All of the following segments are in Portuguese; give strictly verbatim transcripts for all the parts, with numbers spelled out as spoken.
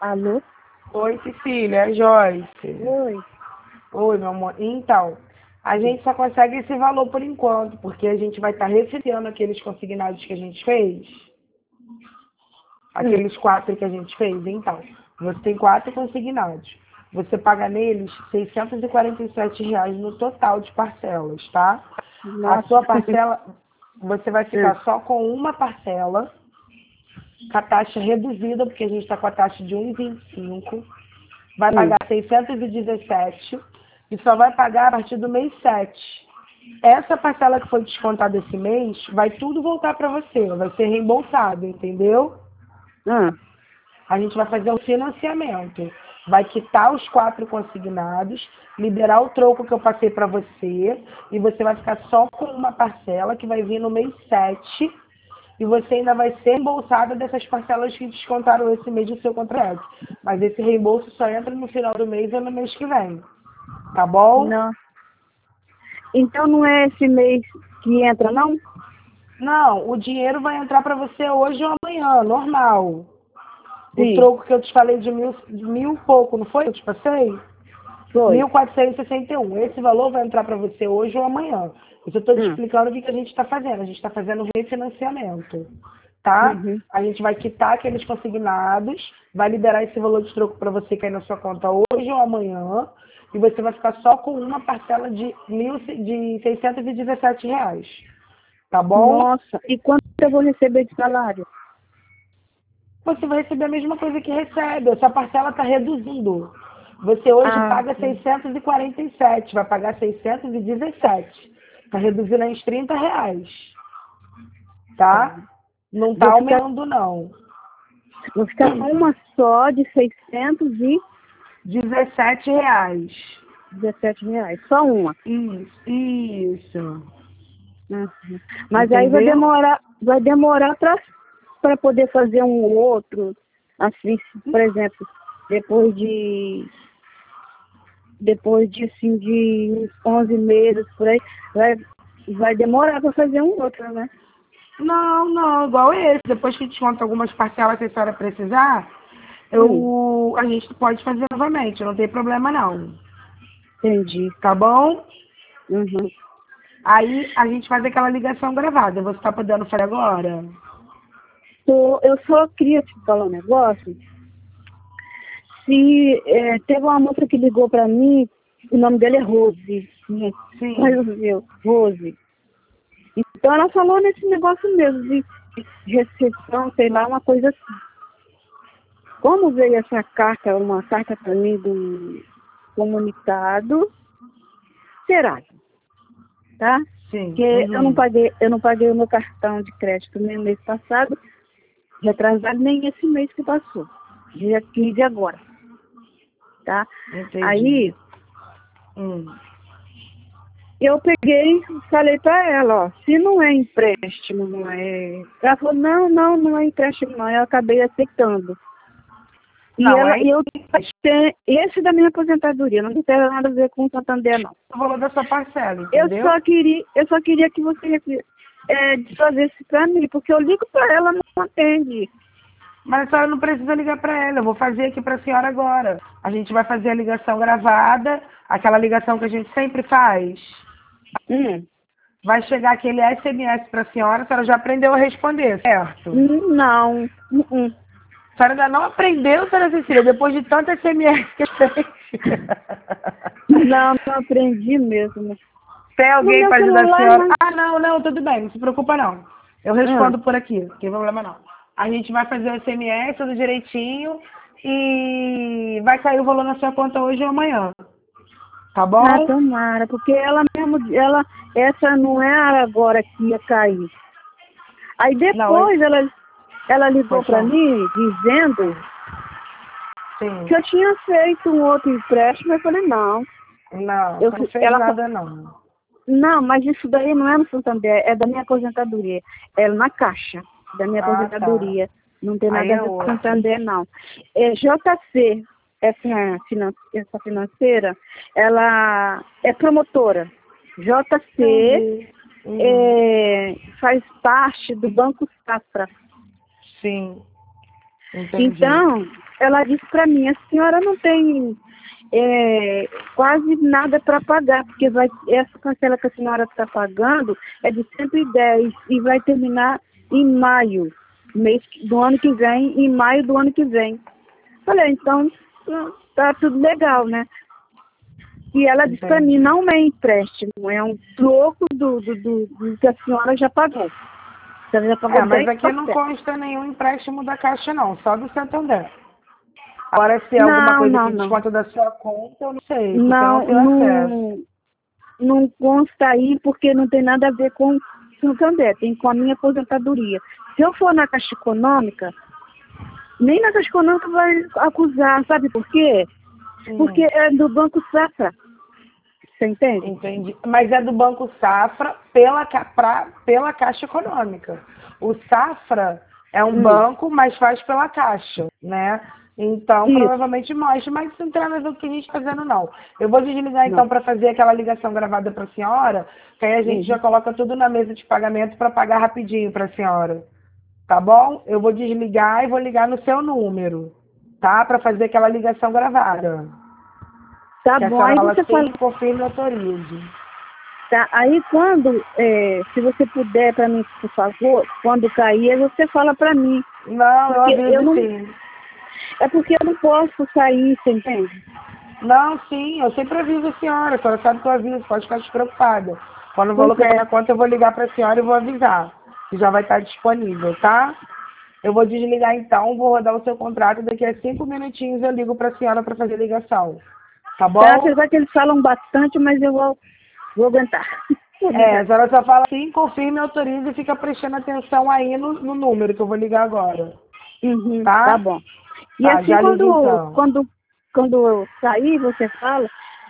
Alô? Oi, Cecília, é Joyce. Oi. Oi, meu amor. Então, a gente só consegue esse valor por enquanto, porque a gente vai estar refinanciando aqueles consignados que a gente fez. Hum. Aqueles quatro que a gente fez. Então, você tem quatro consignados. Você paga neles seiscentos e quarenta e sete reais no total de parcelas, tá? A Nossa. sua parcela, você vai ficar Hum. só com uma parcela, com a taxa reduzida, porque a gente está com a taxa de um vírgula vinte e cinco. Vai Hum. pagar seiscentos e dezessete e só vai pagar a partir do mês sete. Essa parcela que foi descontada esse mês, vai tudo voltar para você, vai ser reembolsado, entendeu? Ah. A gente vai fazer um financiamento. Vai quitar os quatro consignados, liberar o troco que eu passei para você, e você vai ficar só com uma parcela que vai vir no mês sete, e você ainda vai ser reembolsada dessas parcelas que descontaram esse mês do seu contrato. Mas esse reembolso só entra no final do mês ou no mês que vem. Tá bom? Não. Então não é esse mês que entra, não? Não, o dinheiro vai entrar para você hoje ou amanhã, normal. O Sim. troco que eu te falei de mil, de mil e pouco, não foi? Eu te passei? Foi. mil quatrocentos e sessenta e um. Esse valor vai entrar para você hoje ou amanhã. Eu estou te Hum. explicando o que, que a gente está fazendo. A gente está fazendo refinanciamento, tá? Uhum. A gente vai quitar aqueles consignados, vai liberar esse valor de troco para você cair na sua conta hoje ou amanhã, e você vai ficar só com uma parcela de, mil, de seiscentos e dezessete reais. Tá bom? Nossa. E quanto eu vou receber de salário? Você vai receber a mesma coisa que recebe. Essa parcela está reduzindo. Você hoje Ah, paga sim. seiscentos e quarenta e sete, vai pagar seiscentos e dezessete. Está reduzindo em trinta reais. Tá. Tá? Não está Vou ficar, aumentando, não. vou ficar com uma só de seiscentos e dezessete reais. dezessete reais. Só uma. Isso, isso. Uhum. Mas aí vai Entendeu? demorar, vai demorar para poder fazer um outro, assim, por exemplo, depois de depois de assim de uns onze meses por aí, vai, vai demorar para fazer um outro, né? Não, não, igual esse. Depois que desconta algumas parcelas que a senhora precisar, Hum, eu, a gente pode fazer novamente, não tem problema não. entendi. Tá bom? Uhum. Aí a gente faz aquela ligação gravada. Você tá podendo fazer agora? Tô, eu só queria te falar um negócio. Se é, teve uma moça que ligou para mim, o nome dela é Rose, né? Sim. Mas o meu, Rose. Então ela falou nesse negócio mesmo de, de recepção, sei lá, uma coisa assim. Como veio essa carta, uma carta para mim do comunicado, será, tá? Sim. Que eu não Uhum. paguei, eu não paguei o meu cartão de crédito nem mês passado, retrasado nem esse mês que passou. Dia quinze agora, tá? Entendi. Aí Hum. eu peguei e falei para ela, ó, se não é empréstimo, não é. Ela falou, não, não, não é empréstimo, não. Eu acabei aceitando. E Não, ela, é e eu tenho esse da minha aposentadoria, não tem nada a ver com o Santander, não. o valor da sua parcela, Eu entendeu? só queria, eu só queria que você é, desfazesse para mim, porque eu ligo para ela, não atende. Mas a senhora não precisa ligar para ela. Eu vou fazer aqui para a senhora agora. A gente vai fazer a ligação gravada, aquela ligação que a gente sempre faz. Hum. Vai chegar aquele S M S para a senhora, a senhora já aprendeu a responder, certo? Hum, Não. Hum, hum. A senhora ainda não aprendeu, senhora Cecília, depois de tanto S M S que fez. Não, não aprendi mesmo. Tem No alguém meu para ajudar a celular, senhora? não. Ah, não, não, tudo bem, não se preocupa não. Eu Ah, respondo por aqui, não tem problema não. A gente vai fazer o S M S tudo direitinho e vai cair o valor na sua conta hoje ou amanhã. Tá ah, bom? tomara, porque ela mesmo, ela, essa não era agora que ia cair. Aí Não, é... depois ela, ela ligou Pode para falar. mim dizendo Sim. que eu tinha feito um outro empréstimo. Eu falei, não. Não, Eu, você não fez ela, nada não. não, mas isso daí não é no Santander, é da minha aposentadoria. É na Caixa, da minha Ah, tá. aposentadoria. Não tem Aí nada a é ver com outro. Santander, não. É J C, essa, finan- essa financeira, ela é promotora. J C Entendi. Uhum. é, faz parte do Banco Safra. Sim, entendi. Então, ela disse para mim, a senhora não tem é, quase nada para pagar, porque vai, essa parcela que a senhora está pagando é de cento e dez e vai terminar em maio, mês do ano que vem, em maio do ano que vem. Falei, então tá tudo legal, né? E ela disse para mim, não é empréstimo, é um troco do, do, do, do que a senhora já pagou. A senhora já pagou É, mas dez aqui não por cento. consta nenhum empréstimo da Caixa, não, só do Santander. Agora, se é Não, alguma coisa não, que não. desconta da sua conta, eu não sei, porque eu não Não, tenho acesso. não, não consta aí porque não tem nada a ver com o Santander, tem com a minha aposentadoria. Se eu for na Caixa Econômica, nem na Caixa Econômica vai acusar, sabe por quê? Porque Hum, é do Banco Safra, você entende? entendi. Mas é do Banco Safra pela, ca- pra, pela Caixa Econômica. O Safra é um Hum, banco, mas faz pela Caixa, né? Então, isso, provavelmente mostra, mas isso não tem nada a ver com o que a gente está fazendo, não. Eu vou desligar, não. então, para fazer aquela ligação gravada para a senhora, que aí a gente já Uhum. coloca tudo na mesa de pagamento para pagar rapidinho para a senhora. Tá bom? Eu vou desligar e vou ligar no seu número, tá? Para fazer aquela ligação gravada. Tá Que a bom, senhora aí fala você fala, sim, confirme e autorize. tá? Aí quando, é, se você puder para mim, por favor, quando cair, aí você fala para mim. Não, eu Porque eu aviso não, sim. é porque eu não posso sair, você entende? Não, sim, eu sempre aviso a senhora. A senhora sabe que eu aviso, pode ficar despreocupada. Quando o Pois valor cair é, na conta, eu vou ligar para a senhora e vou avisar. Que já vai estar disponível, tá? Eu vou desligar então, vou rodar o seu contrato. Daqui a cinco minutinhos eu ligo para a senhora para fazer a ligação. Tá tá? bom? Apesar que eles falam bastante, mas eu vou, vou aguentar. Vou É, a aguentar. senhora só fala sim, confirme, autorize e fica prestando atenção aí no, no número que eu vou ligar agora. Uhum, tá Tá? bom. E Tá, assim, já ligo quando, então. quando, quando eu sair, você fala,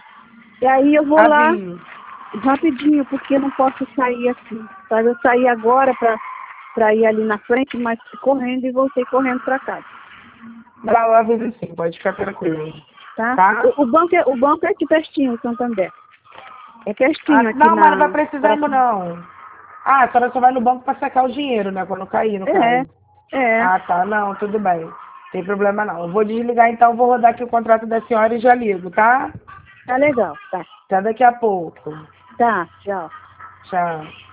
e aí eu vou lá Aviso. rapidinho, porque eu não posso sair assim. Sabe? Eu saí agora para para ir ali na frente, mas fui correndo e voltei correndo para casa, Não, eu aviso sim, pode ficar tranquilo. tá? Tá? O, o banco é, o banco é aqui pertinho, Santander. É Ah, pertinho aqui não, mas não vai na... precisar pra- ir, não. Ah, a senhora só vai no banco para sacar o dinheiro, né? Quando cair, no É, caso. é, Ah, tá. Não, tudo bem. Tem problema não. Eu vou desligar então, vou rodar aqui o contrato da senhora e já ligo, tá? tá legal, tá. Até daqui a pouco. Tá, tchau. Tchau.